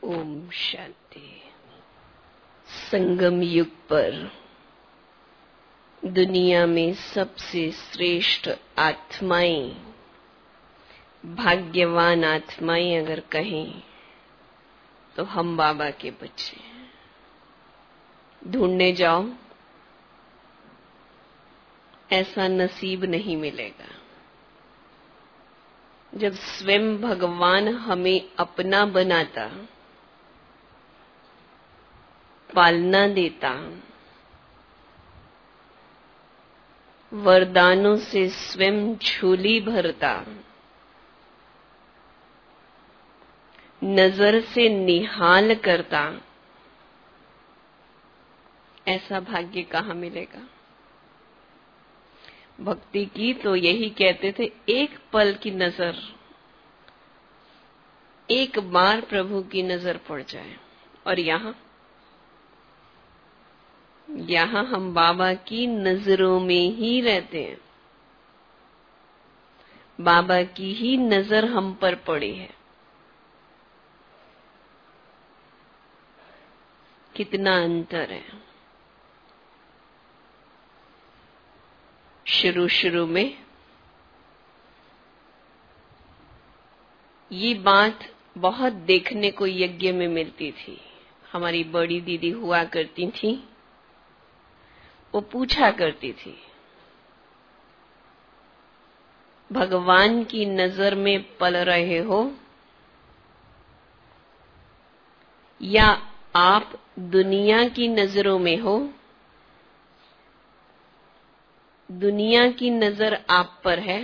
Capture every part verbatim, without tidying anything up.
ओम शांति। संगम युग पर दुनिया में सबसे श्रेष्ठ आत्माएं, भाग्यवान आत्माएं अगर कहें तो हम बाबा के बच्चे ढूंढने जाओ, ऐसा नसीब नहीं मिलेगा। जब स्वयं भगवान हमें अपना बनाता, पालना देता, वरदानों से स्वयं झोली भरता, नजर से निहाल करता, ऐसा भाग्य कहाँ मिलेगा। भक्ति की तो यही कहते थे, एक पल की नजर, एक बार प्रभु की नजर पड़ जाए। और यहां यहां हम बाबा की नजरों में ही रहते हैं, बाबा की ही नजर हम पर पड़ी है। कितना अंतर है। शुरू शुरू में ये बात बहुत देखने को यज्ञ में मिलती थी। हमारी बड़ी दीदी हुआ करती थी, वो पूछा करती थी, भगवान की नजर में पल रहे हो या आप दुनिया की नजरों में हो? दुनिया की नजर आप पर है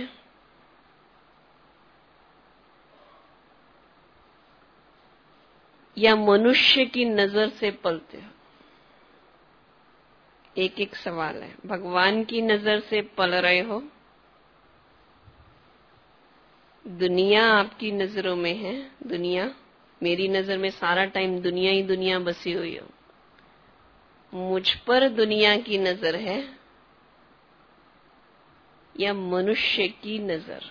या मनुष्य की नजर से पलते हो? एक एक सवाल है। भगवान की नजर से पल रहे हो, दुनिया आपकी नजरों में है, दुनिया मेरी नजर में सारा टाइम दुनिया ही दुनिया बसी हुई हो, मुझ पर दुनिया की नजर है या मनुष्य की नजर?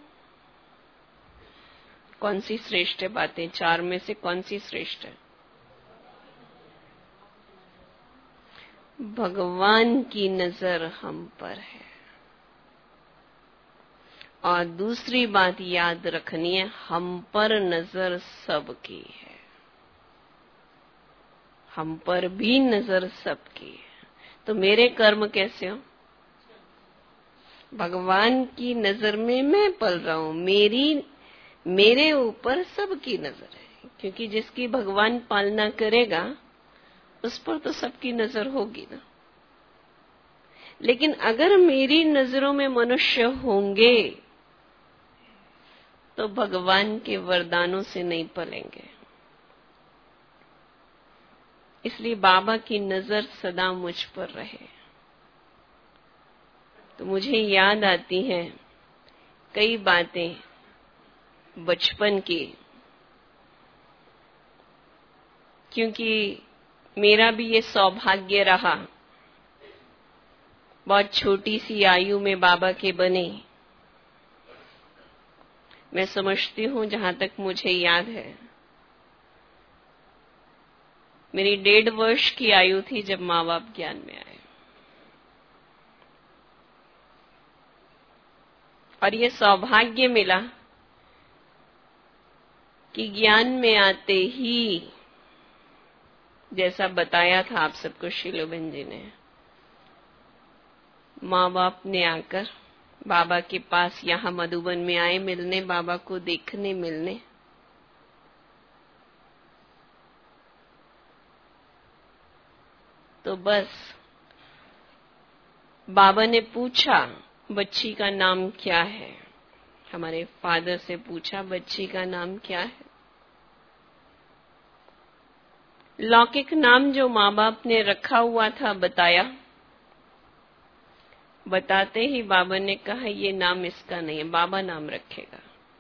कौन सी श्रेष्ठ है? बातें चार में से कौन सी श्रेष्ठ है? भगवान की नजर हम पर है। और दूसरी बात याद रखनी है, हम पर नजर सबकी है, हम पर भी नजर सबकी है। तो मेरे कर्म कैसे हो? भगवान की नजर में मैं पल रहा हूं, मेरी मेरे ऊपर सबकी नजर है, क्योंकि जिसकी भगवान पालना करेगा उस पर तो सबकी नजर होगी ना। लेकिन अगर मेरी नजरों में मनुष्य होंगे तो भगवान के वरदानों से नहीं पलेंगे। इसलिए बाबा की नजर सदा मुझ पर रहे। तो मुझे याद आती हैं कई बातें बचपन की, क्योंकि मेरा भी ये सौभाग्य रहा, बहुत छोटी सी आयु में बाबा के बने। मैं समझती हूं, जहां तक मुझे याद है, मेरी डेढ़ वर्ष की आयु थी जब माँ बाप ज्ञान में आए। और ये सौभाग्य मिला कि ज्ञान में आते ही, जैसा बताया था आप सबको शीलोबेन जी ने, माँ बाप ने आकर बाबा के पास यहाँ मधुबन में आए मिलने, बाबा को देखने मिलने। तो बस बाबा ने पूछा, बच्ची का नाम क्या है? हमारे फादर से पूछा, बच्ची का नाम क्या है? लौकिक नाम जो माँ बाप ने रखा हुआ था बताया। बताते ही बाबा ने कहा, ये नाम इसका नहीं है, बाबा नाम रखेगा।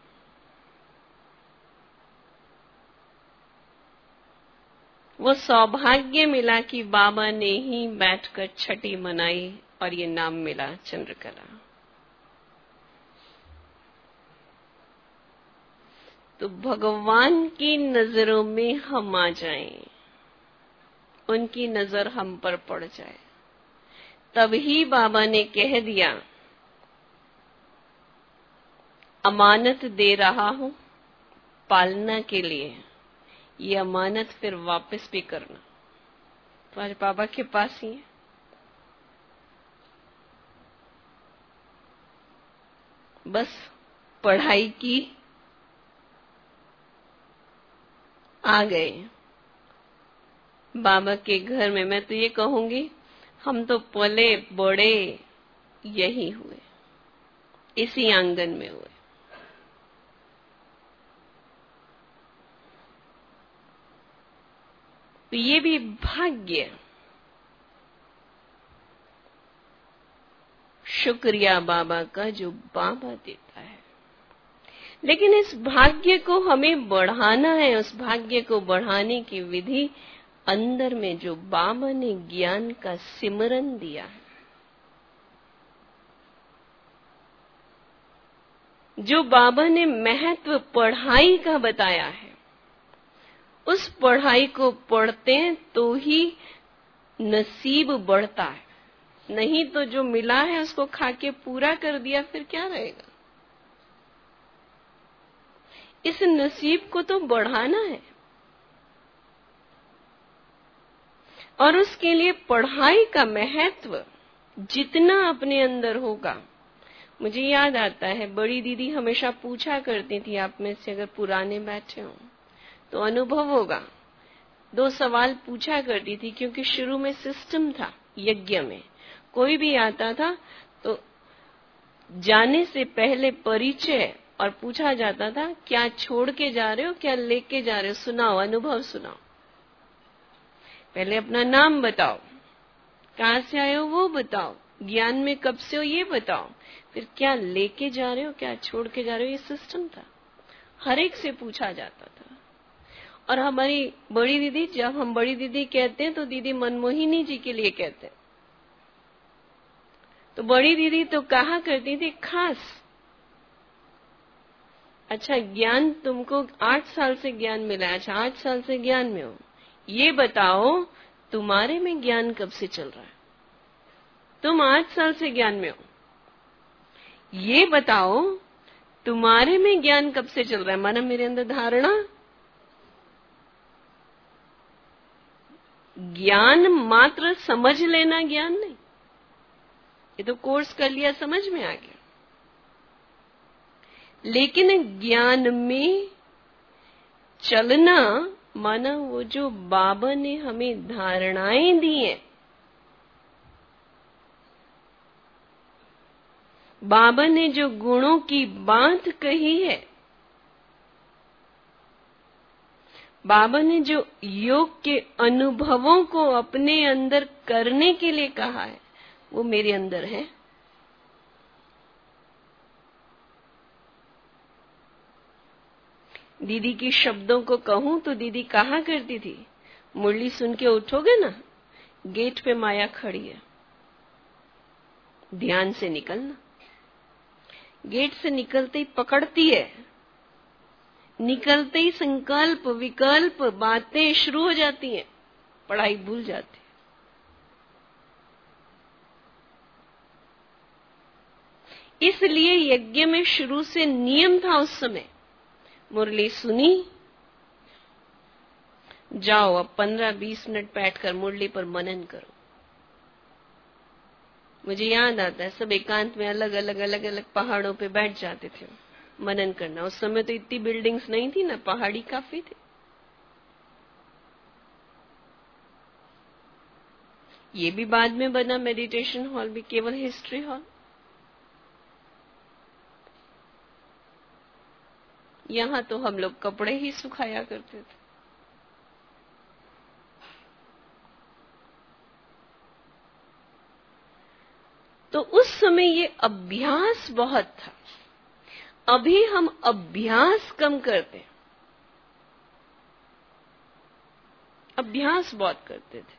वो सौभाग्य मिला कि बाबा ने ही बैठकर छठी मनाई और ये नाम मिला चंद्रकला। तो भगवान की नजरों में हम आ जाएं, उनकी नजर हम पर पड़ जाए। तभी बाबा ने कह दिया, अमानत दे रहा हूं पालना के लिए, ये अमानत फिर वापस भी करना। तो आज बाबा के पास ही है। बस पढ़ाई की, आ गए बाबा के घर में। मैं तो ये कहूंगी, हम तो पले बड़े यही हुए, इसी आंगन में हुए। तो ये भी भाग्य, शुक्रिया बाबा का जो बाबा देता है। लेकिन इस भाग्य को हमें बढ़ाना है। उस भाग्य को बढ़ाने की विधि अंदर में जो बाबा ने ज्ञान का सिमरन दिया है, जो बाबा ने महत्व पढ़ाई का बताया है, उस पढ़ाई को पढ़ते हैं तो ही नसीब बढ़ता है। नहीं तो जो मिला है उसको खा के पूरा कर दिया, फिर क्या रहेगा। इस नसीब को तो बढ़ाना है, और उसके लिए पढ़ाई का महत्व जितना अपने अंदर होगा। मुझे याद आता है, बड़ी दीदी हमेशा पूछा करती थी, आप में से अगर पुराने बैठे हो तो अनुभव होगा, दो सवाल पूछा करती थी, क्योंकि शुरू में सिस्टम था यज्ञ में। कोई भी आता था तो जाने से पहले परिचय और पूछा जाता था, क्या छोड़ के जा रहे हो, क्या लेके जा रहे हो, सुनाओ, अनुभव सुनाओ। पहले अपना नाम बताओ, कहां से आए हो वो बताओ, ज्ञान में कब से हो ये बताओ, फिर क्या लेके जा रहे हो, क्या छोड़ के जा रहे हो। ये सिस्टम था, हर एक से पूछा जाता था। और हमारी बड़ी दीदी, जब हम बड़ी दीदी कहते हैं तो दीदी मनमोहिनी जी के लिए कहते हैं। तो बड़ी दीदी तो कहा करती थी खास, अच्छा ज्ञान तुमको आठ साल से ज्ञान मिला है, अच्छा आठ साल से ज्ञान में हो, ये बताओ तुम्हारे में ज्ञान कब से चल रहा है। तुम आठ साल से ज्ञान में हो, ये बताओ तुम्हारे में ज्ञान कब से चल रहा है। माना मेरे अंदर धारणा, ज्ञान मात्र समझ लेना ज्ञान नहीं, ये तो कोर्स कर लिया, समझ में आ गया। लेकिन ज्ञान में चलना माना वो जो बाबा ने हमें धारणाएं दी हैं, बाबा ने जो गुणों की बात कही है, बाबा ने जो योग के अनुभवों को अपने अंदर करने के लिए कहा है, वो मेरे अंदर है। दीदी के शब्दों को कहूं तो दीदी कहा करती थी, मुरली सुन के उठोगे ना, गेट पे माया खड़ी है, ध्यान से निकलना। गेट से निकलते ही पकड़ती है, निकलते ही संकल्प विकल्प बातें शुरू हो जाती हैं, पढ़ाई भूल जाती है। इसलिए यज्ञ में शुरू से नियम था उस समय, मुरली सुनी, जाओ अब पंद्रह बीस मिनट बैठकर मुरली पर मनन करो। मुझे याद आता है, सब एकांत में अलग अलग अलग अलग पहाड़ों पे बैठ जाते थे मनन करना। उस समय तो इतनी बिल्डिंग्स नहीं थी ना, पहाड़ी काफी थे। ये भी बाद में बना मेडिटेशन हॉल भी, केवल हिस्ट्री हॉल। यहां तो हम लोग कपड़े ही सुखाया करते थे। तो उस समय ये अभ्यास बहुत था। अभी हम अभ्यास कम करते, अभ्यास बहुत करते थे,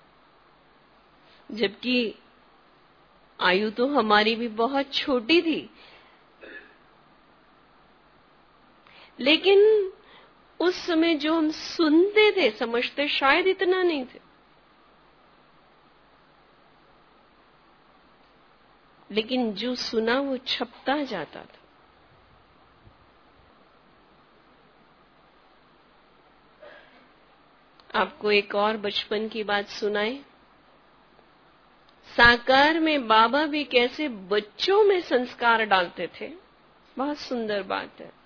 जबकि आयु तो हमारी भी बहुत छोटी थी। लेकिन उस समय जो हम सुनते थे, समझते शायद इतना नहीं थे, लेकिन जो सुना वो छपता जाता था। आपको एक और बचपन की बात सुनाए। साकार में बाबा भी कैसे बच्चों में संस्कार डालते थे, बहुत सुंदर बात है।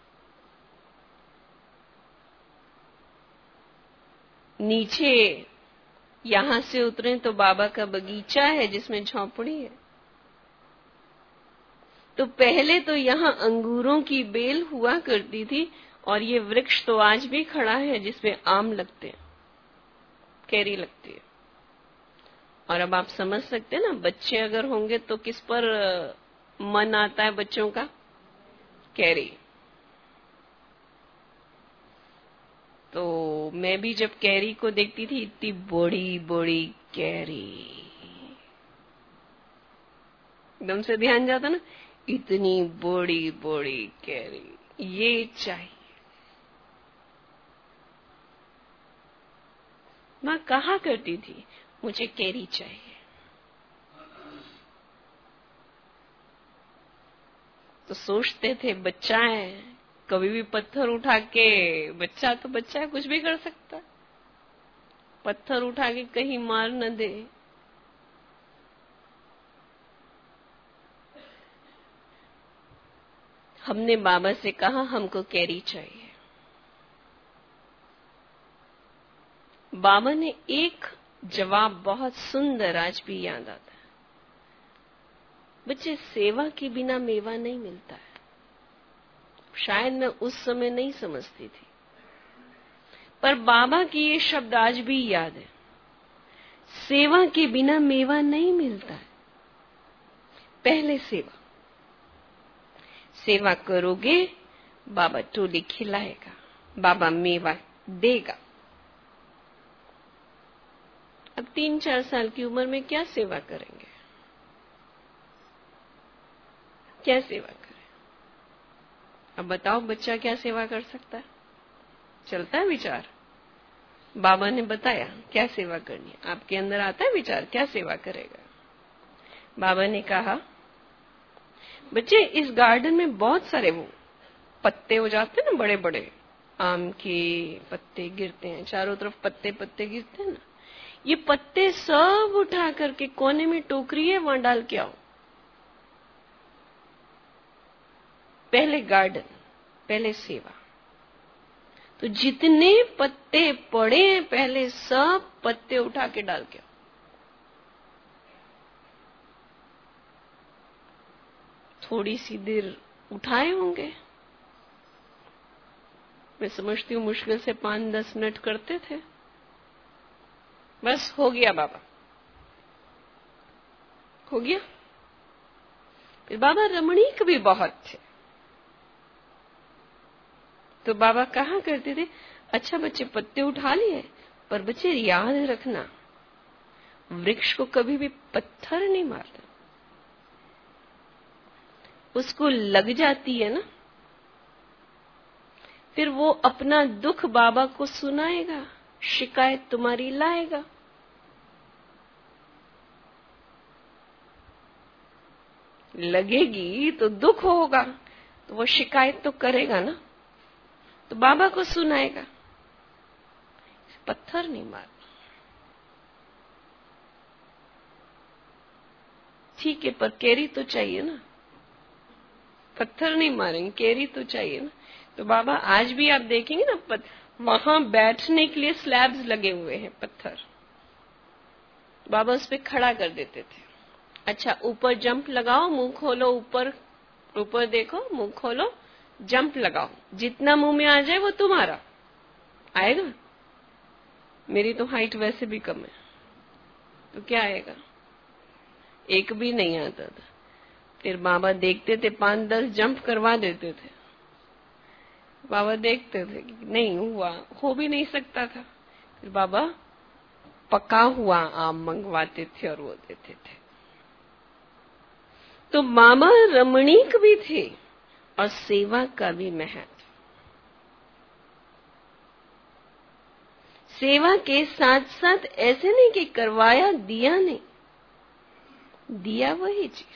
नीचे यहां से उतरे तो बाबा का बगीचा है जिसमें झोंपड़ी है। तो पहले तो यहाँ अंगूरों की बेल हुआ करती थी, और ये वृक्ष तो आज भी खड़ा है जिसमें आम लगते हैं, कैरी लगती है। और अब आप समझ सकते हैं ना, बच्चे अगर होंगे तो किस पर मन आता है बच्चों का? कैरी। तो मैं भी जब कैरी को देखती थी, इतनी बड़ी बड़ी कैरी, एकदम से ध्यान जाता ना, इतनी बड़ी बड़ी कैरी, ये चाहिए। माँ कहा करती थी, मुझे कैरी चाहिए। तो सोचते थे बच्चा है, कभी भी पत्थर उठा के, बच्चा तो बच्चा है, कुछ भी कर सकता है, पत्थर उठा के कहीं मार न दे। हमने बाबा से कहा हमको कैरी चाहिए। बाबा ने एक जवाब बहुत सुंदर, आज भी याद आता है, बच्चे सेवा के बिना मेवा नहीं मिलता है। शायद मैं उस समय नहीं समझती थी, पर बाबा की ये शब्द आज भी याद है, सेवा के बिना मेवा नहीं मिलता है। पहले सेवा, सेवा करोगे बाबा टोली खिलाएगा, बाबा मेवा देगा। अब तीन चार साल की उम्र में क्या सेवा करेंगे, क्या सेवा करें? अब बताओ बच्चा क्या सेवा कर सकता है? चलता है विचार? बाबा ने बताया क्या सेवा करनी है, आपके अंदर आता है विचार क्या सेवा करेगा? बाबा ने कहा बच्चे इस गार्डन में बहुत सारे वो पत्ते हो जाते हैं ना, बड़े बड़े आम के पत्ते गिरते हैं, चारों तरफ पत्ते पत्ते गिरते हैं ना, ये पत्ते सब उठा करके कोने में टोकरी है वहां डाल के आओ। पहले गार्डन, पहले सेवा। तो जितने पत्ते पड़े हैं पहले सब पत्ते उठा के डाल के आओ। थोड़ी सी देर उठाए होंगे, मैं समझती हूँ मुश्किल से पांच दस मिनट करते थे, बस हो गया बाबा, हो गया। फिर बाबा रमणीक भी बहुत थे, तो बाबा कहा करते थे अच्छा बच्चे पत्ते उठा लिए, पर बच्चे याद रखना वृक्ष को कभी भी पत्थर नहीं मारता, उसको लग जाती है ना, फिर वो अपना दुख बाबा को सुनाएगा, शिकायत तुम्हारी लाएगा। लगेगी तो दुख होगा, तो वो शिकायत तो करेगा ना, तो बाबा को सुनाएगा, पत्थर नहीं मारना। ठीक है, पर केरी तो चाहिए ना, पत्थर नहीं मारेंगे, केरी तो चाहिए ना। तो बाबा आज भी आप देखेंगे ना, वहां बैठने के लिए स्लैब्स लगे हुए हैं पत्थर, बाबा उस पे खड़ा कर देते थे। अच्छा ऊपर जंप लगाओ, मुंह खोलो, ऊपर ऊपर देखो, मुंह खोलो, जंप लगाओ, जितना मुंह में आ जाए वो तुम्हारा आएगा। मेरी तो हाइट वैसे भी कम है, तो क्या आएगा, एक भी नहीं आता था। फिर बाबा देखते थे, पांच दस जंप करवा देते थे, बाबा देखते थे कि नहीं हुआ, हो भी नहीं सकता था। फिर बाबा पका हुआ आम मंगवाते थे और वो देते थे। तो बाबा रमणीक भी थे और सेवा का भी महत्व। सेवा के साथ साथ ऐसे नहीं कि करवाया दिया नहीं, दिया वही चीज।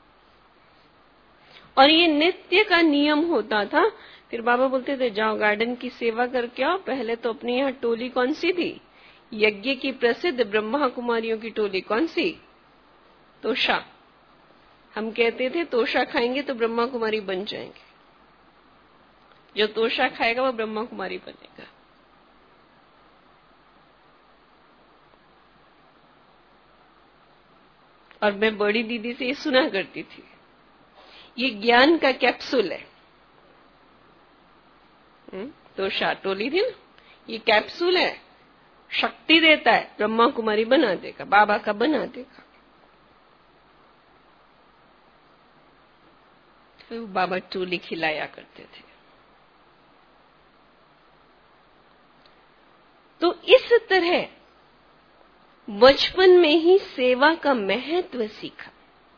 और ये नित्य का नियम होता था। फिर बाबा बोलते थे जाओ गार्डन की सेवा करके आओ। पहले तो अपने यहाँ टोली कौन सी थी? यज्ञ की प्रसिद्ध ब्रह्मा कुमारियों की टोली कौन सी? तोशा। हम कहते थे तोशा खाएंगे तो ब्रह्मा कुमारी बन जाएंगे। जो तोशा खाएगा वो ब्रह्मा कुमारी बनेगा। और मैं बड़ी दीदी से ये सुना करती थी, ये ज्ञान का कैप्सूल है। तोशा टोली थी ना, ये कैप्सूल है, शक्ति देता है, ब्रह्मा कुमारी बना देगा, बाबा का बना देगा। फिर वो बाबा टोली खिलाया करते थे। तो इस तरह बचपन में ही सेवा का महत्व सीखा।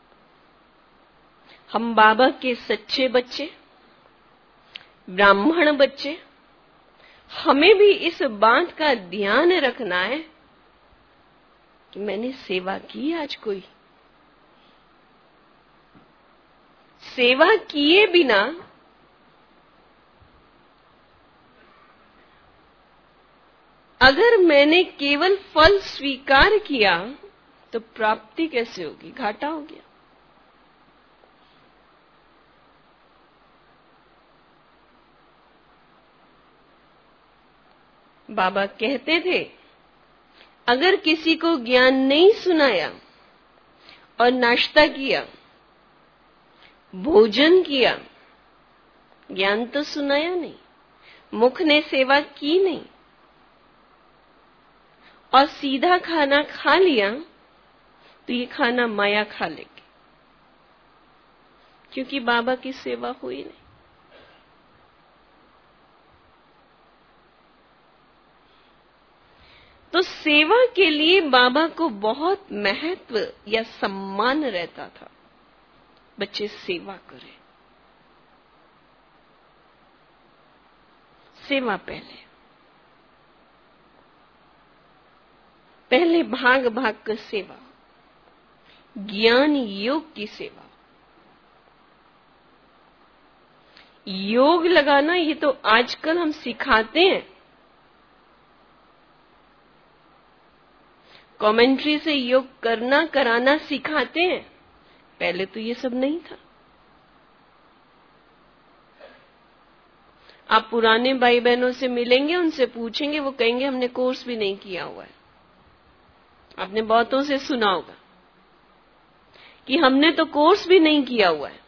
हम बाबा के सच्चे बच्चे, ब्राह्मण बच्चे, हमें भी इस बात का ध्यान रखना है कि मैंने सेवा की आज कोई। सेवा किए बिना अगर मैंने केवल फल स्वीकार किया तो प्राप्ति कैसे होगी? घाटा हो गया। बाबा कहते थे अगर किसी को ज्ञान नहीं सुनाया और नाश्ता किया, भोजन किया, ज्ञान तो सुनाया नहीं, मुख ने सेवा की नहीं और सीधा खाना खा लिया तो ये खाना माया खा लेगी, क्योंकि बाबा की सेवा हुई नहीं। तो सेवा के लिए बाबा को बहुत महत्व या सम्मान रहता था। बच्चे सेवा करें, सेवा पहले पहले भाग भाग कर सेवा, ज्ञान योग की सेवा। योग लगाना ये तो आजकल हम सिखाते हैं, कमेंट्री से योग करना कराना सिखाते हैं। पहले तो ये सब नहीं था। आप पुराने भाई बहनों से मिलेंगे, उनसे पूछेंगे, वो कहेंगे हमने कोर्स भी नहीं किया हुआ है। आपने बहुतों से सुना होगा कि हमने तो कोर्स भी नहीं किया हुआ है।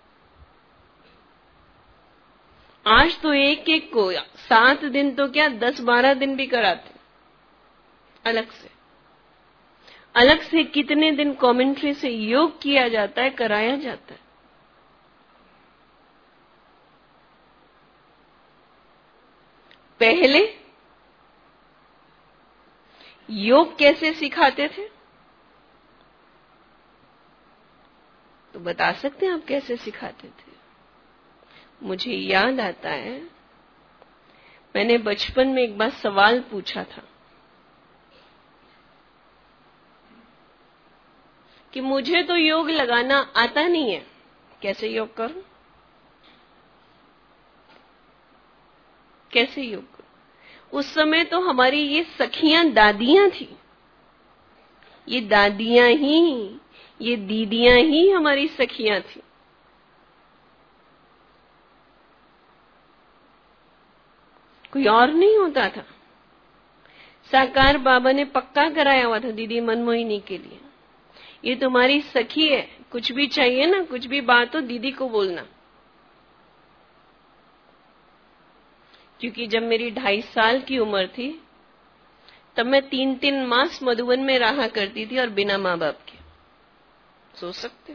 आज तो एक एक को सात दिन तो क्या दस बारह दिन भी कराते अलग से। अलग से कितने दिन कमेंट्री से योग किया जाता है, कराया जाता है। पहले योग कैसे सिखाते थे? तो बता सकते हैं आप कैसे सिखाते थे? मुझे याद आता है, मैंने बचपन में एक बार सवाल पूछा था कि मुझे तो योग लगाना आता नहीं है, कैसे योग करूं? कैसे योग करूं? उस समय तो हमारी ये सखियां दादियां थी, ये दादियां ही, ये दीदियां ही हमारी सखियां थी। कोई और नहीं होता था। साकार बाबा ने पक्का कराया हुआ था दीदी मनमोहिनी के लिए, ये तुम्हारी सखी है, कुछ भी चाहिए ना, कुछ भी बात हो दीदी को बोलना। क्योंकि जब मेरी ढाई साल की उम्र थी तब मैं तीन तीन मास मधुबन में रहा करती थी और बिना माँ बाप के। सोच सकते हो,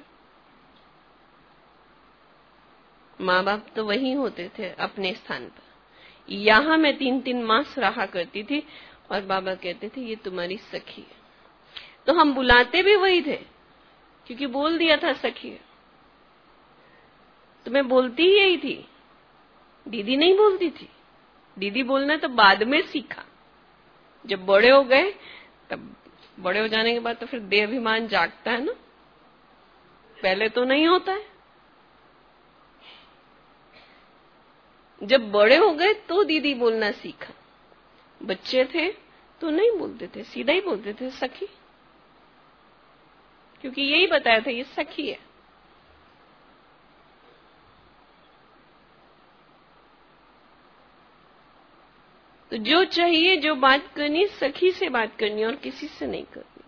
माँ बाप तो वहीं होते थे अपने स्थान पर। यहां मैं तीन तीन मास रहा करती थी और बाबा कहते थे ये तुम्हारी सखी है। तो हम बुलाते भी वही थे, क्योंकि बोल दिया था सखी है। तो मैं बोलती ही यही थी, दीदी नहीं बोलती थी। दीदी बोलना तो बाद में सीखा। जब बड़े हो गए, तब बड़े हो जाने के बाद तो फिर देहाभिमान जागता है ना, पहले तो नहीं होता है। जब बड़े हो गए तो दीदी बोलना सीखा, बच्चे थे तो नहीं बोलते थे, सीधा ही बोलते थे सखी, क्योंकि यही बताया था ये सखी है। तो जो चाहिए, जो बात करनी, सखी से बात करनी और किसी से नहीं करनी।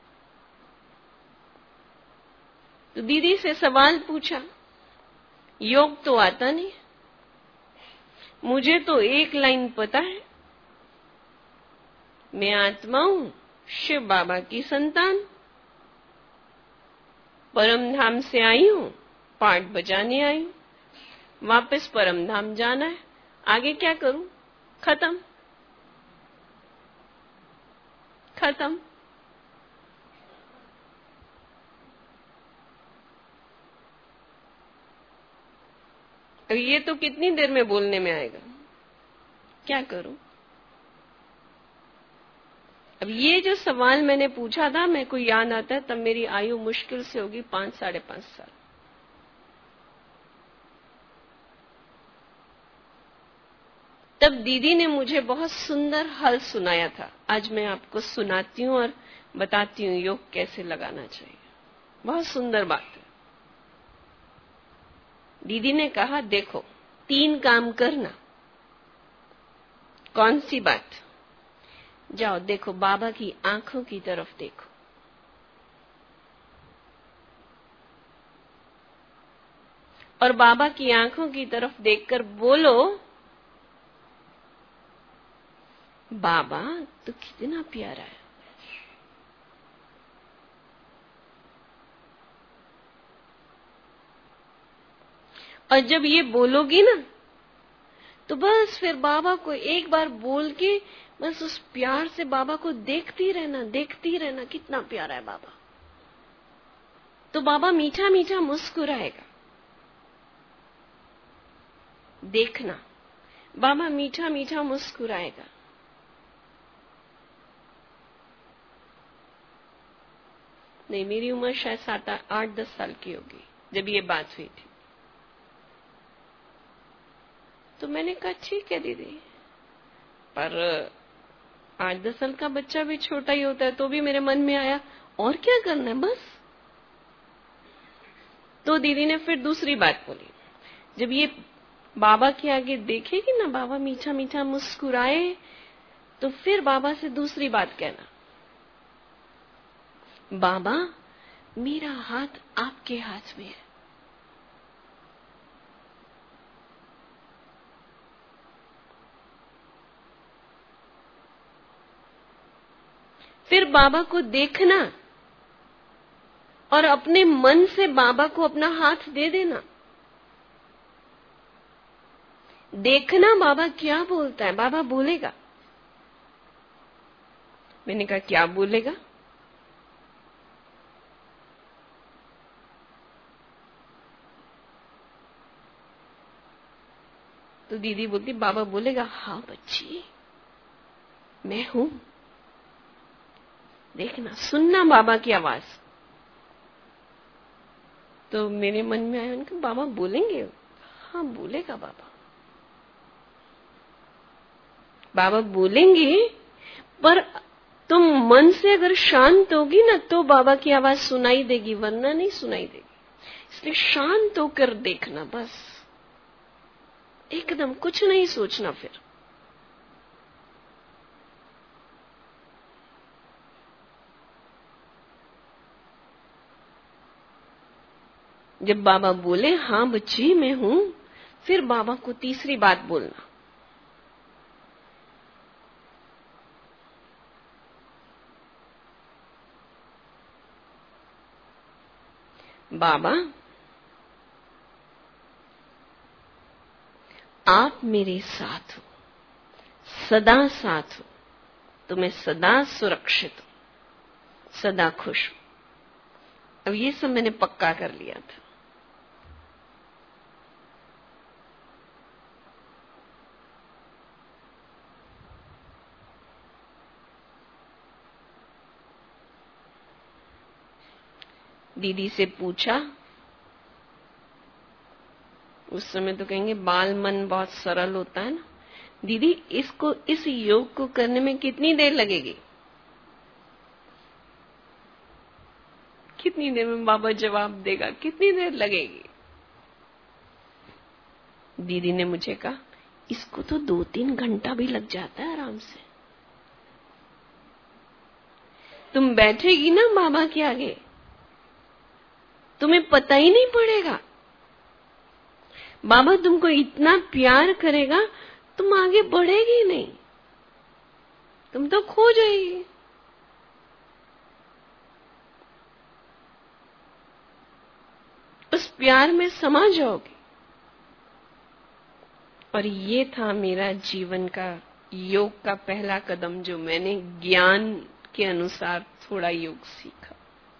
तो दीदी से सवाल पूछा, योग तो आता नहीं, मुझे तो एक लाइन पता है, मैं आत्मा हूं, शिव बाबा की संतान, परम धाम से आई हूं, पाठ बजाने आई हूं, वापस परम धाम जाना है, आगे क्या करूं? खत्म खत्म। अब ये तो कितनी देर में बोलने में आएगा, क्या करूं? अब ये जो सवाल मैंने पूछा था, मेरे को याद आता है, तब मेरी आयु मुश्किल से होगी पांच साढ़े पांच साल। तब दीदी ने मुझे बहुत सुंदर हल सुनाया था। आज मैं आपको सुनाती हूँ और बताती हूँ योग कैसे लगाना चाहिए। बहुत सुंदर बात है। दीदी ने कहा, देखो तीन काम करना। कौन सी बात? जाओ देखो, बाबा की आंखों की तरफ देखो, और बाबा की आंखों की तरफ देखकर बोलो, बाबा तो कितना प्यारा है। और जब ये बोलोगी ना, तो बस फिर बाबा को एक बार बोल के बस उस प्यार से बाबा को देखती रहना, देखती रहना, कितना प्यारा है बाबा। तो बाबा मीठा मीठा मुस्कुराएगा। देखना, बाबा मीठा मीठा मुस्कुराएगा। नहीं, मेरी उम्र शायद सात आठ दस साल की होगी जब ये बात हुई थी। तो मैंने कहा, ठीक है दीदी, पर आठ दस साल का बच्चा भी छोटा ही होता है। तो भी मेरे मन में आया, और क्या करना है बस। तो दीदी ने फिर दूसरी बात बोली, जब ये बाबा के आगे देखेगी ना, बाबा मीठा मीठा मुस्कुराए, तो फिर बाबा से दूसरी बात कहना, बाबा मेरा हाथ आपके हाथ में है। फिर बाबा को देखना और अपने मन से बाबा को अपना हाथ दे देना। देखना बाबा क्या बोलता है। बाबा बोलेगा। मैंने कहा, क्या बोलेगा? तो दीदी बोलती, बाबा बोलेगा, हाँ बच्ची मैं हूं। देखना, सुनना बाबा की आवाज। तो मेरे मन में आया, उनके बाबा बोलेंगे? हाँ बोलेगा बाबा। बाबा बोलेंगे, पर तुम मन से अगर शांत होगी ना, तो बाबा की आवाज सुनाई देगी, वरना नहीं सुनाई देगी। इसलिए शांत होकर देखना, बस एकदम कुछ नहीं सोचना। फिर जब बाबा बोले, हाँ बच्ची मैं हूं, फिर बाबा को तीसरी बात बोलना, बाबा आप मेरे साथ हो, सदा साथ हो, तो मैं सदा सुरक्षित हूं, सदा खुश हूं। अब ये सब मैंने पक्का कर लिया था। दीदी से पूछा। उस समय तो कहेंगे बाल मन बहुत सरल होता है ना। दीदी, इसको इस योग को करने में कितनी देर लगेगी? कितनी देर में बाबा जवाब देगा? कितनी देर लगेगी? दीदी ने मुझे कहा, इसको तो दो तीन घंटा भी लग जाता है आराम से। तुम बैठेगी ना बाबा के आगे, तुम्हें पता ही नहीं पड़ेगा। बाबा तुमको इतना प्यार करेगा, तुम आगे बढ़ेगी नहीं, तुम तो खो जाएगी। उस प्यार में समा जाओगी। और ये था मेरा जीवन का योग का पहला कदम, जो मैंने ज्ञान के अनुसार थोड़ा योग सीखा।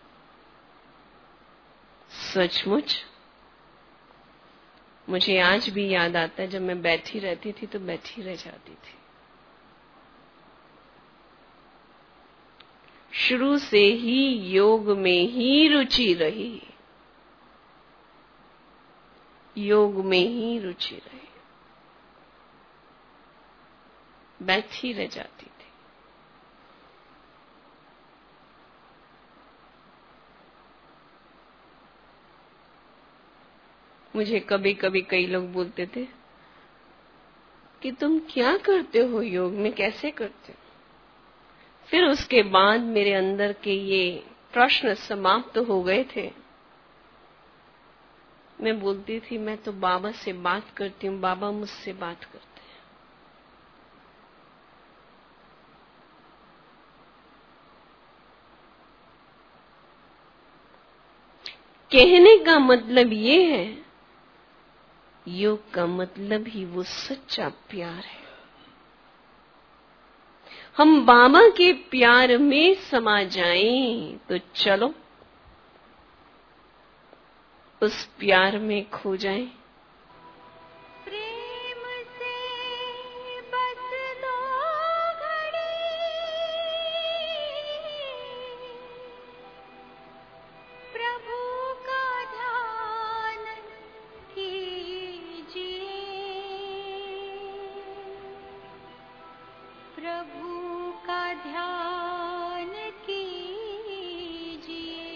सचमुच मुझे आज भी याद आता है, जब मैं बैठी रहती थी तो बैठी रह जाती थी। शुरू से ही योग में ही रुचि रही, योग में ही रुचि रही, बैठी रह जाती थी। मुझे कभी कभी कई लोग बोलते थे कि तुम क्या करते हो योग में, कैसे करते हो? फिर उसके बाद मेरे अंदर के ये प्रश्न समाप्त हो गए थे। मैं बोलती थी, मैं तो बाबा से बात करती हूँ, बाबा मुझसे बात करते हैं। कहने का मतलब ये है, योग का मतलब ही वो सच्चा प्यार है। हम बाबा के प्यार में समा जाएं तो चलो उस प्यार में खो जाएं। प्रेम से बस दो घड़ी प्रभु का ध्यान कीजिए, प्रभु का ध्यान कीजिए।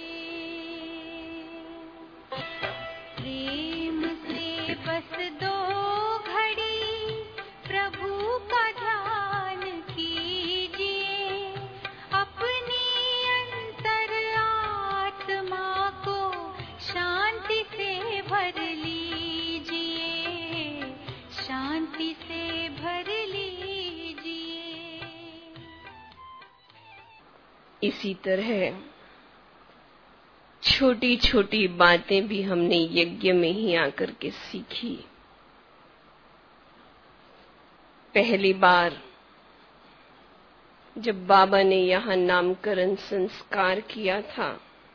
प्रेम से बस दो घड़ी प्रभु का ध्यान कीजिए, अपनी अंतर आत्मा को शांति से भर लीजिए, शांति से भर लीजिए। इसी तरह छोटी छोटी बातें भी हमने यज्ञ में ही आकर के सीखी। पहली बार जब बाबा ने यहाँ नामकरण संस्कार किया था,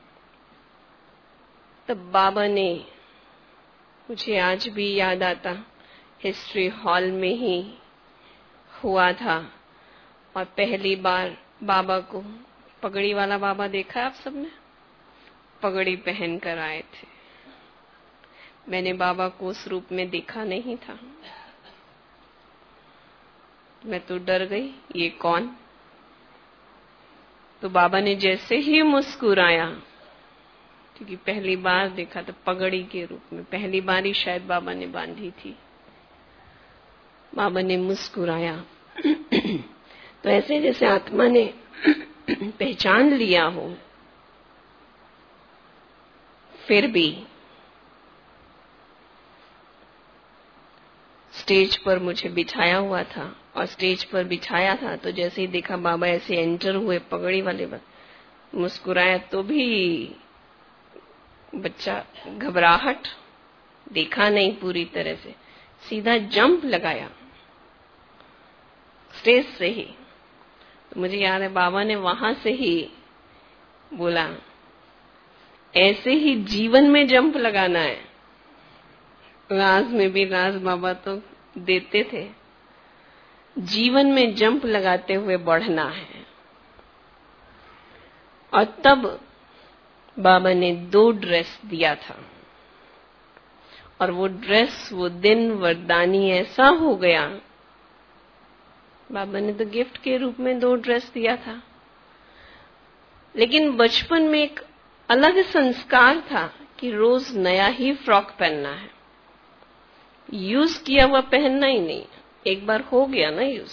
तब बाबा ने, मुझे आज भी याद आता, हिस्ट्री हॉल में ही हुआ था। और पहली बार बाबा को, पगड़ी वाला बाबा देखा आप सबने, पगड़ी पहन कर आए थे। मैंने बाबा को उस रूप में देखा नहीं था। मैं तो डर गई, ये कौन? तो बाबा ने जैसे ही मुस्कुराया, क्योंकि पहली बार देखा था पगड़ी के रूप में, पहली बार ही शायद बाबा ने बांधी थी। बाबा ने मुस्कुराया तो ऐसे जैसे आत्मा ने पहचान लिया हो। फिर भी स्टेज पर मुझे बिठाया हुआ था, और स्टेज पर बिठाया था तो जैसे ही देखा बाबा ऐसे एंटर हुए, पगड़ी वाले बात, मुस्कुराया तो भी बच्चा घबराहट, देखा नहीं पूरी तरह से, सीधा जंप लगाया स्टेज से ही। तो मुझे याद है बाबा ने वहां से ही बोला, ऐसे ही जीवन में जंप लगाना है। राज में भी राज बाबा तो देते थे, जीवन में जंप लगाते हुए बढ़ना है। और तब बाबा ने दो ड्रेस दिया था और वो ड्रेस वो दिन वरदानी ऐसा हो गया। बाबा ने तो गिफ्ट के रूप में दो ड्रेस दिया था, लेकिन बचपन में एक अलग संस्कार था कि रोज नया ही फ्रॉक पहनना है, यूज किया हुआ पहनना ही नहीं। एक बार हो गया ना यूज,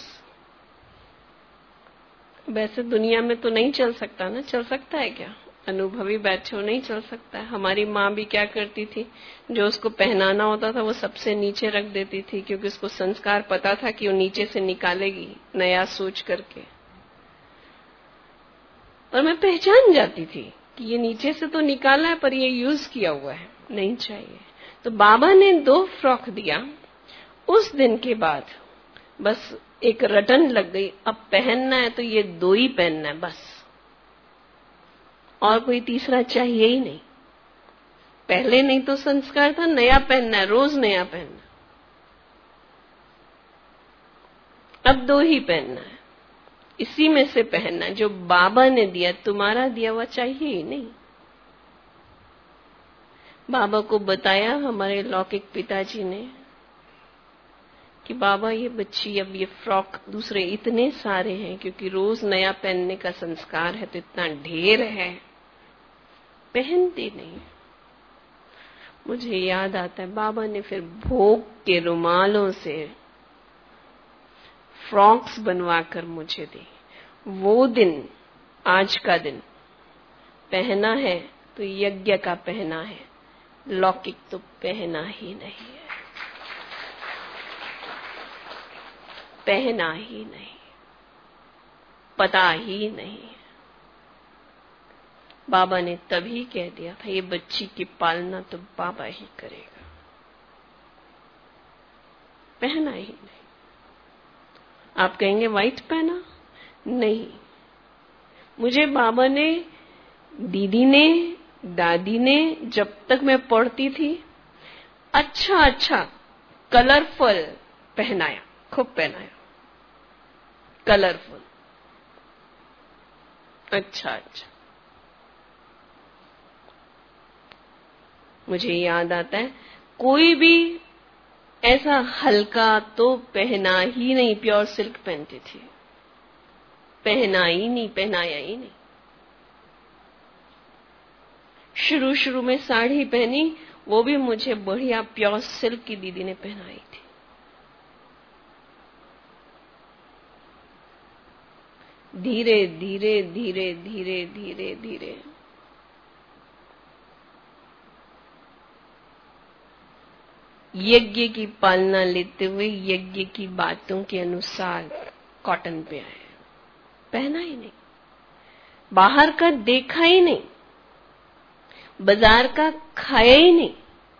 वैसे दुनिया में तो नहीं चल सकता ना। चल सकता है क्या? अनुभवी बैठे हो, नहीं चल सकता है। हमारी माँ भी क्या करती थी, जो उसको पहनाना होता था वो सबसे नीचे रख देती थी, क्योंकि उसको संस्कार पता था कि वो नीचे से निकालेगी नया सोच करके। और मैं पहचान जाती थी कि ये नीचे से तो निकाला है पर ये यूज किया हुआ है, नहीं चाहिए। तो बाबा ने दो फ्रॉक दिया। उस दिन के बाद बस एक रटन लग गई, अब पहनना है तो ये दो ही पहनना है बस, और कोई तीसरा चाहिए ही नहीं। पहले नहीं तो संस्कार था नया पहनना है, रोज नया पहनना, अब दो ही पहनना है, इसी में से पहनना जो बाबा ने दिया, तुम्हारा दिया हुआ चाहिए ही नहीं। बाबा को बताया हमारे लौकिक पिताजी ने कि बाबा ये बच्ची, अब ये फ्रॉक दूसरे इतने सारे हैं, क्योंकि रोज नया पहनने का संस्कार है तो इतना ढेर है, पहनती नहीं। मुझे याद आता है बाबा ने फिर भोग के रुमालों से फ्रॉक्स बनवाकर मुझे दी। वो दिन, आज का दिन, पहना है तो यज्ञ का पहना है, लौकिक तो पहना ही नहीं है, पहना ही नहीं, पता ही नहीं। बाबा ने तभी कह दिया था ये बच्ची की पालना तो बाबा ही करेगा, पहना ही नहीं। आप कहेंगे व्हाइट पहना? नहीं, मुझे बाबा ने, दीदी ने, दादी ने, जब तक मैं पढ़ती थी, अच्छा अच्छा कलरफुल पहनाया, खूब पहनाया, कलरफुल, अच्छा अच्छा। मुझे याद आता है कोई भी ऐसा हल्का तो पहना ही नहीं, प्योर सिल्क पहनती थी, पहना ही नहीं, पहनाया ही नहीं। शुरू शुरू में साड़ी पहनी, वो भी मुझे बढ़िया प्योर सिल्क की दीदी ने पहनाई थी। धीरे धीरे धीरे धीरे धीरे धीरे यज्ञ की पालना लेते हुए यज्ञ की बातों के अनुसार कॉटन पे आए, पहना ही नहीं, बाहर का देखा ही नहीं, बाजार का खाया ही नहीं।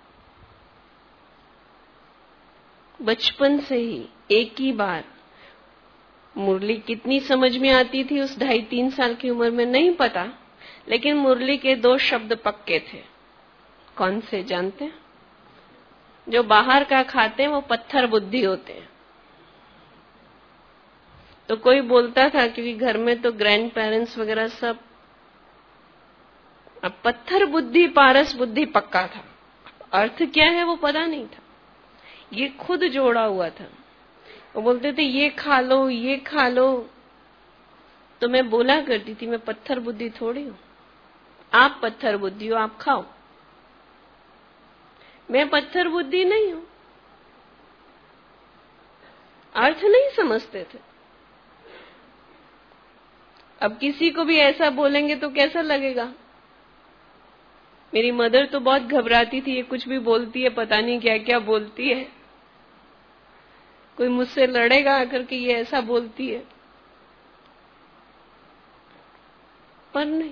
बचपन से ही एक ही बार, मुरली कितनी समझ में आती थी उस ढाई तीन साल की उम्र में नहीं पता, लेकिन मुरली के दो शब्द पक्के थे। कौन से जानते हैं? जो बाहर का खाते हैं वो पत्थर बुद्धि होते हैं। तो कोई बोलता था, क्योंकि घर में तो ग्रैंड पेरेंट्स वगैरह सब, अब पत्थर बुद्धि पारस बुद्धि पक्का था, अर्थ क्या है वो पता नहीं था, ये खुद जोड़ा हुआ था। वो बोलते थे ये खा लो ये खा लो, तो मैं बोला करती थी मैं पत्थर बुद्धि थोड़ी हूं, आप पत्थर बुद्धि हो, आप खाओ, मैं पत्थर बुद्धि नहीं हूं। अर्थ नहीं समझते थे। अब किसी को भी ऐसा बोलेंगे तो कैसा लगेगा? मेरी मदर तो बहुत घबराती थी, ये कुछ भी बोलती है, पता नहीं क्या क्या बोलती है, कोई मुझसे लड़ेगा आकर के ये ऐसा बोलती है। पर नहीं,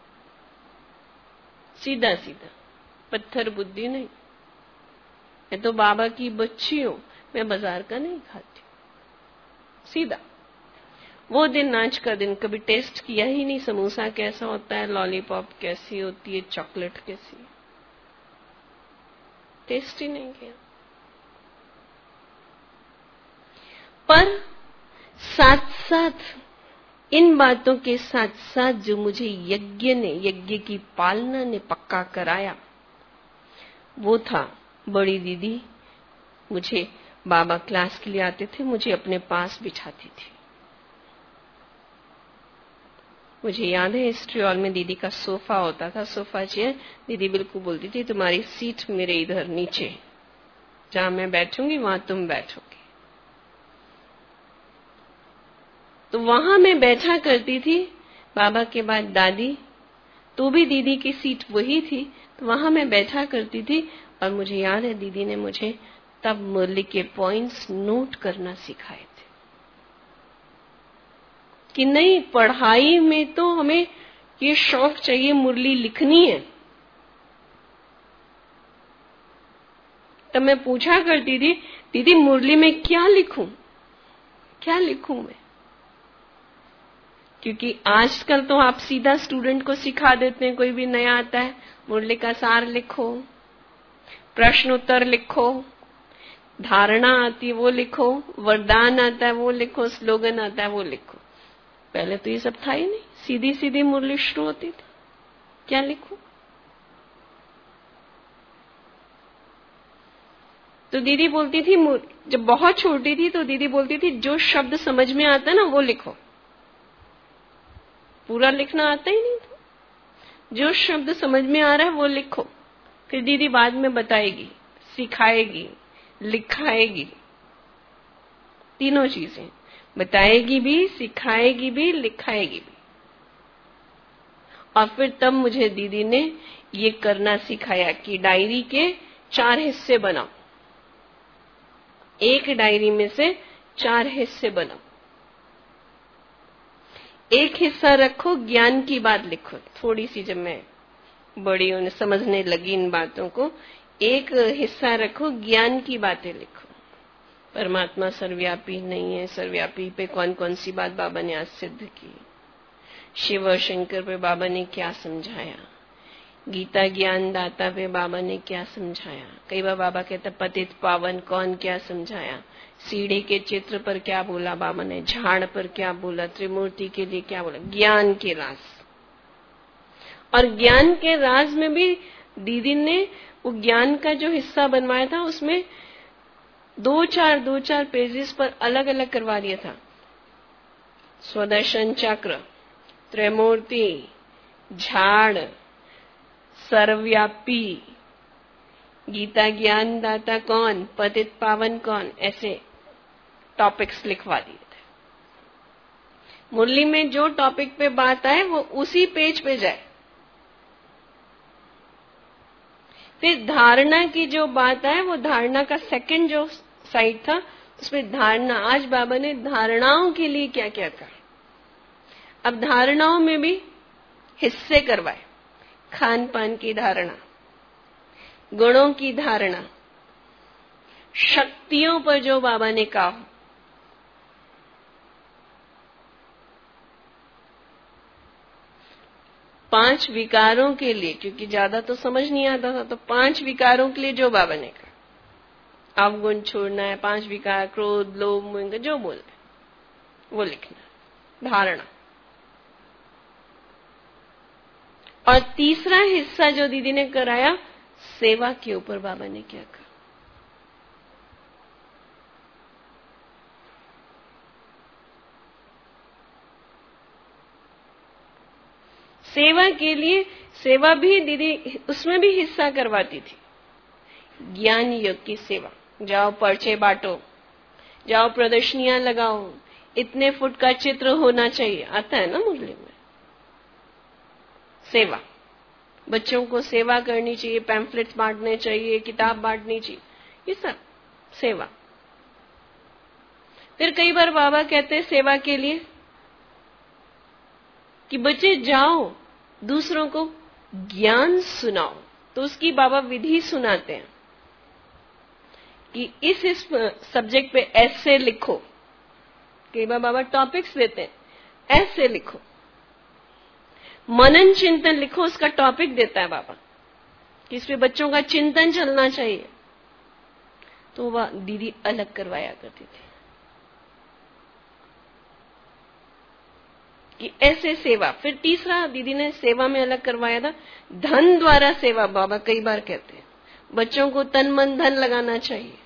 सीधा सीधा, पत्थर बुद्धि नहीं। मैं तो बाबा की बच्ची हूं, मैं बाजार का नहीं खाती, सीधा। वो दिन, आज का दिन, कभी टेस्ट किया ही नहीं समोसा कैसा होता है, लॉलीपॉप कैसी होती है, चॉकलेट कैसी, टेस्ट ही नहीं किया। पर साथ साथ इन बातों के साथ साथ जो मुझे यज्ञ ने यज्ञ की पालना ने पक्का कराया वो था, बड़ी दीदी मुझे बाबा क्लास के लिए आते थे, मुझे अपने पास बिठाती थी। मुझे याद है हिस्ट्री हॉल में दीदी का सोफा होता था, सोफा चेयर। दीदी बिल्कुल बोलती थी तुम्हारी सीट मेरे इधर नीचे, जहां मैं बैठूंगी वहां तुम बैठोगे। तो वहां मैं बैठा करती थी। बाबा के बाद दादी, तो भी दीदी की सीट वही थी, तो वहां मैं बैठा करती थी। और मुझे याद है दीदी ने मुझे तब मुरली के पॉइंट्स नोट करना सिखाए थे कि नहीं, पढ़ाई में तो हमें ये शौक चाहिए, मुरली लिखनी है। तब मैं पूछा करती थी, दीदी मुरली में क्या लिखूं, क्या लिखूं मैं? क्योंकि आजकल तो आप सीधा स्टूडेंट को सिखा देते हैं, कोई भी नया आता है, मुरली का सार लिखो, प्रश्न उत्तर लिखो, धारणा आती है वो लिखो, वरदान आता है वो लिखो, स्लोगन आता है वो लिखो। पहले तो ये सब था ही नहीं, सीधी सीधी मुरली शुरू होती थी, क्या लिखूं? तो दीदी बोलती थी, जब बहुत छोटी थी तो दीदी बोलती थी जो शब्द समझ में आता है ना वो लिखो। पूरा लिखना आता ही नहीं था, जो शब्द समझ में आ रहा है वो लिखो। फिर दीदी बाद में बताएगी, सिखाएगी, लिखाएगी, तीनों चीजें बताएगी भी, सिखाएगी भी, लिखाएगी भी। और फिर तब मुझे दीदी ने ये करना सिखाया कि डायरी के चार हिस्से बनाओ, एक डायरी में से चार हिस्से बनाओ। एक हिस्सा रखो ज्ञान की बात लिखो। थोड़ी सी जब मैं बड़ी होने समझने लगी इन बातों को, एक हिस्सा रखो ज्ञान की बातें लिखो। परमात्मा सर्वव्यापी नहीं है, सर्वव्यापी पे कौन कौन सी बात बाबा ने आज सिद्ध की, शिव और शंकर पे बाबा ने क्या समझाया, गीता ज्ञान दाता पे बाबा ने क्या समझाया। कई बार बाबा कहता पतित पावन कौन क्या समझाया, सीढ़ी के चित्र पर क्या बोला बाबा ने, झाड़ पर क्या बोला, त्रिमूर्ति के लिए क्या बोला, ज्ञान के राज। और ज्ञान के राज में भी दीदी ने वो ज्ञान का जो हिस्सा बनवाया था उसमें दो चार दो चार पेजेस पर अलग अलग करवा दिया था। स्वदर्शन चक्र, त्रिमूर्ति, झाड़, सर्वव्यापी, गीता ज्ञान दाता कौन, पतित पावन कौन, ऐसे टॉपिक्स लिखवा दिए थे। मुरली में जो टॉपिक पे बात आए वो उसी पेज पे जाए। फिर धारणा की जो बात आए वो धारणा का सेकंड जो साइड था उसमें धारणा, आज बाबा ने धारणाओं के लिए क्या क्या कहा। अब धारणाओं में भी हिस्से करवाए, खान पान की धारणा, गुणों की धारणा, शक्तियों पर जो बाबा ने कहा, पांच विकारों के लिए, क्योंकि ज्यादा तो समझ नहीं आता था, तो पांच विकारों के लिए जो बाबा ने कहा, अवगुण छोड़ना है, पांच विकार क्रोध लोभ मोह जो बोल वो लिखना, धारणा। और तीसरा हिस्सा जो दीदी ने कराया, सेवा के ऊपर बाबा ने क्या कहा। सेवा के लिए, सेवा भी दीदी उसमें भी हिस्सा करवाती थी। ज्ञान योग की सेवा, जाओ पर्चे बांटो, जाओ प्रदर्शनियां लगाओ, इतने फुट का चित्र होना चाहिए, आता है ना मुरली में। सेवा, बच्चों को सेवा करनी चाहिए, पैम्फलेट्स बांटने चाहिए, किताब बांटनी चाहिए, ये सब सेवा। फिर कई बार बाबा कहते हैं सेवा के लिए कि बच्चे जाओ दूसरों को ज्ञान सुनाओ, तो उसकी बाबा विधि सुनाते हैं कि इस इस सब्जेक्ट पे ऐसे लिखो। कई बार बाबा टॉपिक्स देते हैं, ऐसे लिखो, मनन चिंतन लिखो, उसका टॉपिक देता है बाबा कि इस पे बच्चों का चिंतन चलना चाहिए। तो वह दीदी अलग करवाया करती थी कि ऐसे सेवा। फिर तीसरा दीदी ने सेवा में अलग करवाया था, धन द्वारा सेवा। बाबा कई बार कहते हैं बच्चों को तन मन धन लगाना चाहिए।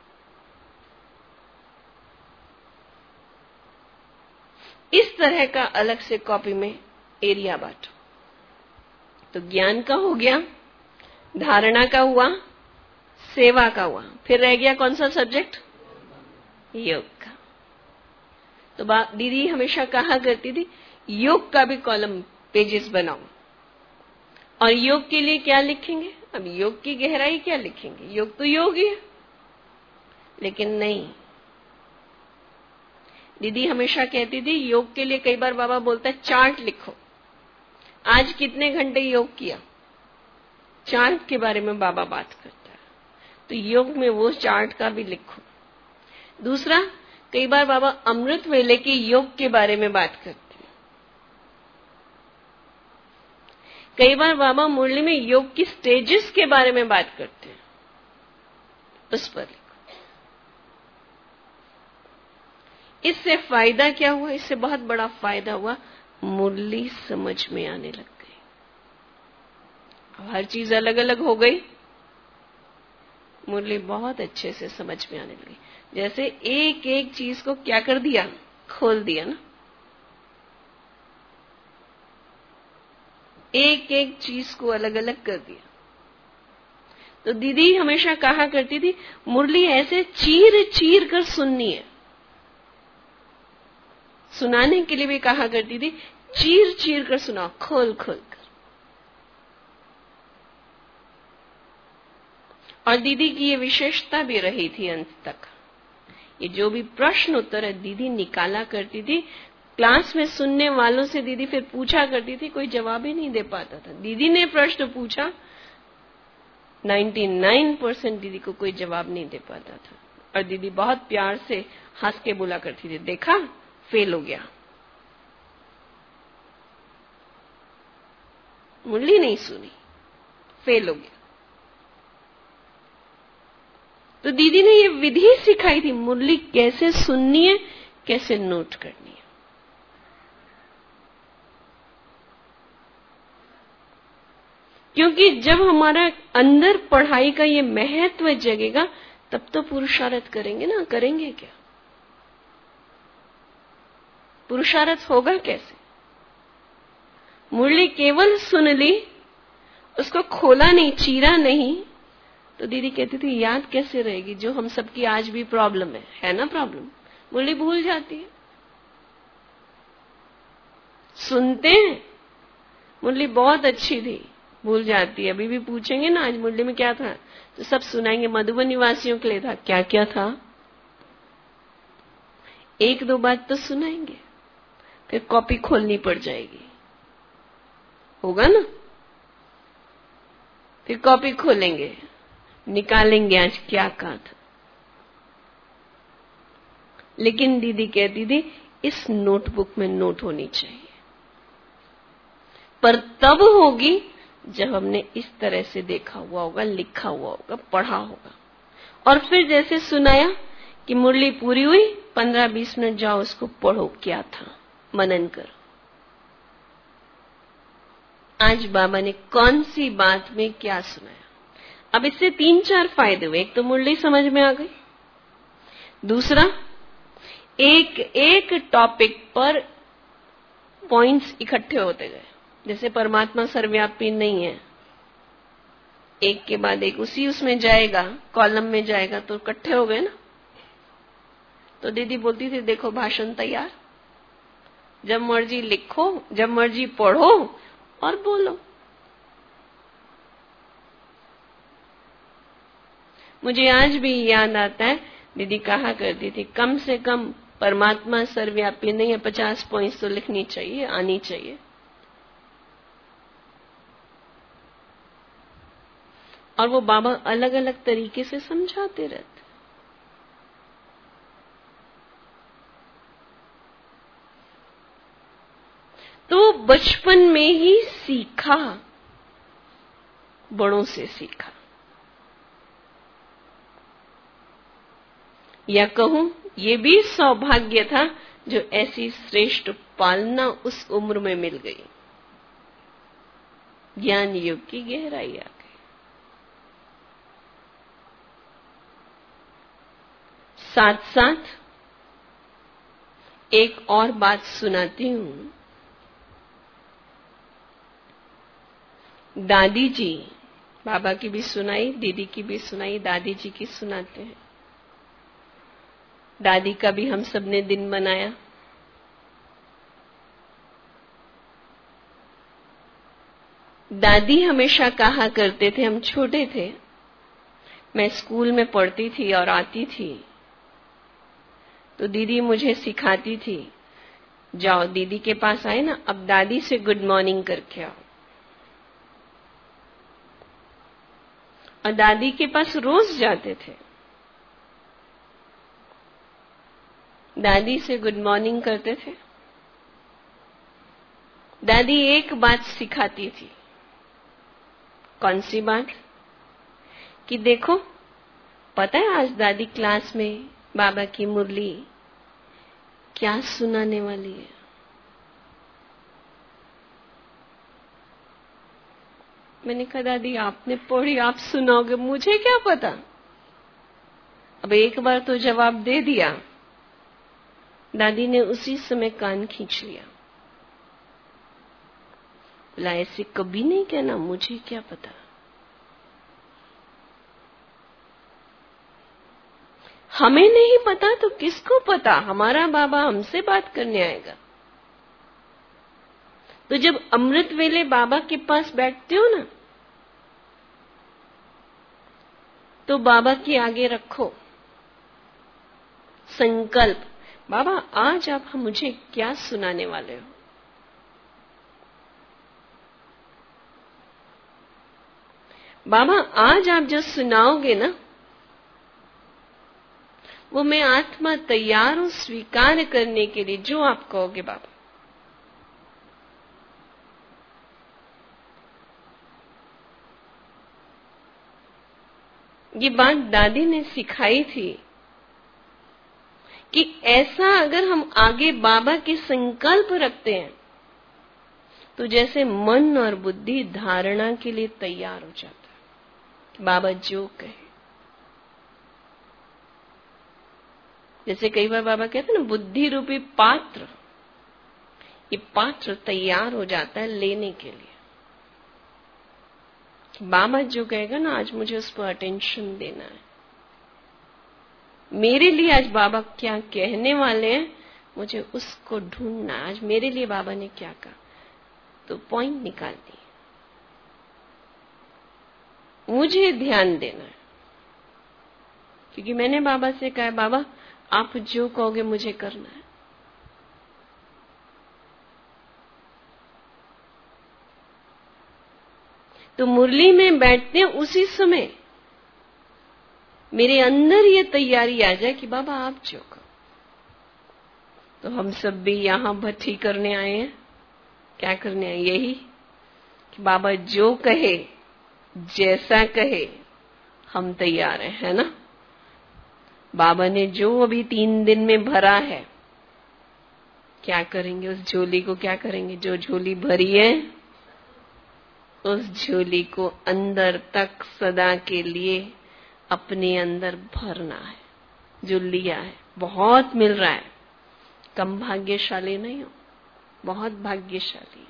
इस तरह का अलग से कॉपी में एरिया बांटो। तो ज्ञान का हो गया, धारणा का हुआ, सेवा का हुआ, फिर रह गया कौन सा सब्जेक्ट? योग का। तो दीदी हमेशा कहा करती थी योग का भी कॉलम पेजेस बनाओ। और योग के लिए क्या लिखेंगे? अब योग की गहराई क्या लिखेंगे? योग तो योग ही है। लेकिन नहीं, दीदी हमेशा कहती थी योग के लिए कई बार बाबा बोलता है चार्ट लिखो, आज कितने घंटे योग किया, चार्ट के बारे में बाबा बात करता है। तो योग में वो चार्ट का भी लिखो। दूसरा, कई बार बाबा अमृत वेले के योग के बारे में बात करते हैं। कई बार बाबा मुरली में योग की स्टेजेस के बारे में बात करते हैं, उस पर लिखो। इससे फायदा क्या हुआ? इससे बहुत बड़ा फायदा हुआ, मुरली समझ में आने लग गई। अब हर चीज अलग अलग हो गई, मुरली बहुत अच्छे से समझ में आने लगी। जैसे एक एक चीज को क्या कर दिया? खोल दिया ना। एक एक चीज को अलग अलग कर दिया। तो दीदी हमेशा कहा करती थी मुरली ऐसे चीर चीर कर सुननी है। सुनाने के लिए भी कहा करती थी चीर चीर कर सुनाओ, खोल खोल कर। और दीदी की ये विशेषता भी रही थी अंत तक। ये जो भी प्रश्न उत्तर है दीदी निकाला करती थी। क्लास में सुनने वालों से दीदी फिर पूछा करती थी, कोई जवाब ही नहीं दे पाता था। दीदी ने प्रश्न पूछा, निन्यानवे परसेंट दीदी को कोई जवाब नहीं दे पाता था। और दीदी बहुत प्यार से हंस के बोला करती थी, देखा फेल हो गया, मुरली नहीं सुनी, फेल हो गया। तो दीदी ने ये विधि सिखाई थी मुरली कैसे सुननी है, कैसे नोट करनी है। क्योंकि जब हमारा अंदर पढ़ाई का ये महत्व जगेगा तब तो पुरुषार्थ करेंगे ना। करेंगे क्या? पुरुषार्थ होगा कैसे? मुरली केवल सुन ली, उसको खोला नहीं, चीरा नहीं, तो दीदी कहती थी याद कैसे रहेगी? जो हम सबकी आज भी प्रॉब्लम है है ना प्रॉब्लम। मुरली भूल जाती है। सुनते हैं, मुरली बहुत अच्छी थी, भूल जाती है। अभी भी पूछेंगे ना आज मुरली में क्या था, तो सब सुनाएंगे। मधुबन निवासियों के लिए था, क्या क्या था, एक दो बात तो सुनाएंगे, फिर कॉपी खोलनी पड़ जाएगी, होगा ना। फिर कॉपी खोलेंगे, निकालेंगे आज क्या कहा था। लेकिन दीदी कहती थी इस नोटबुक में नोट होनी चाहिए, पर तब होगी जब हमने इस तरह से देखा हुआ होगा, लिखा हुआ होगा, पढ़ा होगा। और फिर जैसे सुनाया कि मुरली पूरी हुई, पंद्रह बीस मिनट जाओ उसको पढ़ो, क्या था, मनन करो। आज बाबा ने कौन सी बात में क्या सुनाया। अब इससे तीन चार फायदे हुए। एक तो मुरली समझ में आ गई, दूसरा एक एक टॉपिक पर पॉइंट्स इकट्ठे होते गए। जैसे परमात्मा सर्वव्यापी नहीं है, एक के बाद एक उसी उसमें जाएगा, कॉलम में जाएगा, तो इकट्ठे हो गए ना। तो दीदी बोलती थी देखो भाषण तैयार, जब मर्जी लिखो, जब मर्जी पढ़ो और बोलो। मुझे आज भी याद आता है, दीदी कहा करती थी कम से कम परमात्मा सर्वव्यापी नहीं है, पचास पॉइंट्स तो लिखनी चाहिए, आनी चाहिए। और वो बाबा अलग अलग तरीके से समझाते रहते। तो बचपन में ही सीखा, बड़ों से सीखा, या कहूं ये भी सौभाग्य था जो ऐसी श्रेष्ठ पालना उस उम्र में मिल गई। ज्ञान युग की गहराई आ गई। साथ साथ एक और बात सुनाती हूं। दादी जी, बाबा की भी सुनाई, दीदी की भी सुनाई, दादी जी की सुनाते हैं। दादी का भी हम सब ने दिन मनाया। दादी हमेशा कहा करते थे, हम छोटे थे, मैं स्कूल में पढ़ती थी और आती थी तो दीदी मुझे सिखाती थी, जाओ दीदी के पास आए ना, अब दादी से गुड मॉर्निंग करके आओ। और दादी के पास रोज जाते थे, दादी से गुड मॉर्निंग करते थे। दादी एक बात सिखाती थी। कौन सी बात? कि देखो, पता है आज दादी क्लास में बाबा की मुरली क्या सुनाने वाली है? मैंने कहा दादी आपने पढ़ी, आप सुनाओगे, मुझे क्या पता। अब एक बार तो जवाब दे दिया, दादी ने उसी समय कान खींच लिया। बोला ऐसे कभी नहीं कहना, मुझे क्या पता। हमें नहीं पता तो किसको पता? हमारा बाबा हमसे बात करने आएगा। तो जब अमृत वेले बाबा के पास बैठते हो ना, तो बाबा के आगे रखो संकल्प, बाबा आज आप मुझे क्या सुनाने वाले हो? बाबा आज आप जो सुनाओगे ना, वो मैं आत्मा तैयार हूं स्वीकार करने के लिए, जो आप कहोगे बाबा। ये बात दादी ने सिखाई थी कि ऐसा अगर हम आगे बाबा के संकल्प रखते हैं तो जैसे मन और बुद्धि धारणा के लिए तैयार हो जाता है। बाबा जो कहे, जैसे कई बार बाबा कहते हैं ना, बुद्धि रूपी पात्र, ये पात्र तैयार हो जाता है लेने के लिए। बाबा जो कहेगा ना, आज मुझे उस पर अटेंशन देना है। मेरे लिए आज बाबा क्या कहने वाले हैं, मुझे उसको ढूंढना है। आज मेरे लिए बाबा ने क्या कहा, तो पॉइंट निकाल दी, मुझे ध्यान देना है। क्योंकि मैंने बाबा से कहा, बाबा आप जो कहोगे मुझे करना है। तो मुरली में बैठते हैं उसी समय मेरे अंदर ये तैयारी आ जाए कि बाबा आप जो कहो। तो हम सब भी यहां भट्टी करने आए हैं। क्या करने आए? यही कि बाबा जो कहे, जैसा कहे, हम तैयार हैं, है ना? बाबा ने जो अभी तीन दिन में भरा है, क्या करेंगे उस झोली को? क्या करेंगे? जो झोली भरी है उस झोली को अंदर तक सदा के लिए अपने अंदर भरना है। जो लिया है बहुत मिल रहा है, कम भाग्यशाली नहीं हो, बहुत भाग्यशाली।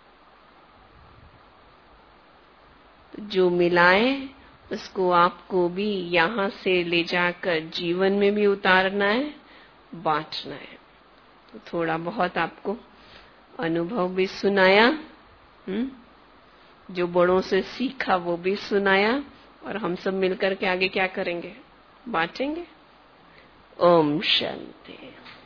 तो जो मिलाए उसको आपको भी यहां से ले जाकर जीवन में भी उतारना है, बांटना है। तो थोड़ा बहुत आपको अनुभव भी सुनाया, हम्म जो बड़ों से सीखा वो भी सुनाया, और हम सब मिलकर के आगे क्या करेंगे? बांटेंगे। ओम शांति।